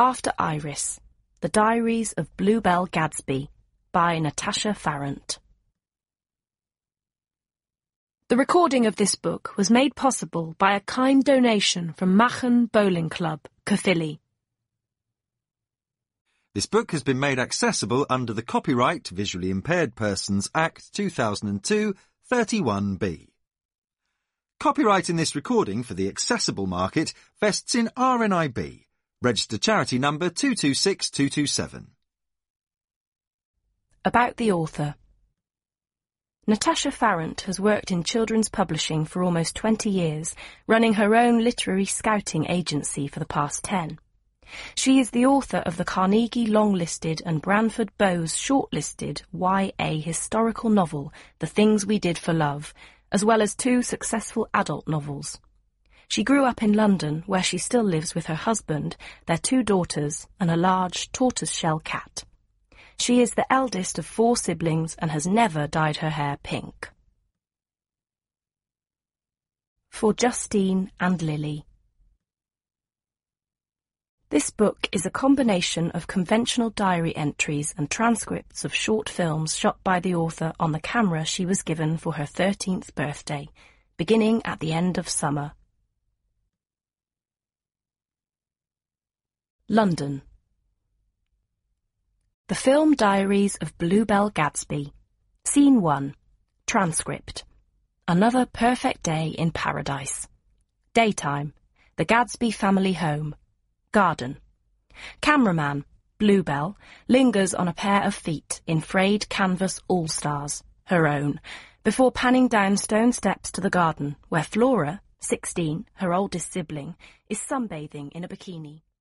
After Iris, The Diaries of Bluebell Gadsby by Natasha Farrant. The recording of this book was made possible by a kind donation from Machen Bowling Club, Caerphilly. This book has been made accessible under the Copyright Visually Impaired Persons Act 2002, 31B. Copyright in this recording for the accessible market vests in RNIB, registered charity number 226227. About the author. Natasha Farrant has worked in children's publishing for almost 20 years, running her own literary scouting agency for the past 10. She is the author of the Carnegie long-listed and Branford Bowes short-listed YA historical novel, The Things We Did for Love, as well as 2 successful adult novels. She grew up in London, where she still lives with her husband, their 2 daughters, and a large tortoiseshell cat. She is the eldest of 4 siblings and has never dyed her hair pink. For Justine and Lily. This book is a combination of conventional diary entries and transcripts of short films shot by the author on the camera she was given for her 13th birthday, beginning at the end of summer. London. The Film Diaries of Bluebell Gadsby. Scene 1. Transcript. Another perfect day in paradise. Daytime. The Gadsby family home. Garden. Cameraman, Bluebell, lingers on a pair of feet in frayed canvas all-stars, her own, before panning down stone steps to the garden, where Flora, 16, her oldest sibling, is sunbathing in a bikini.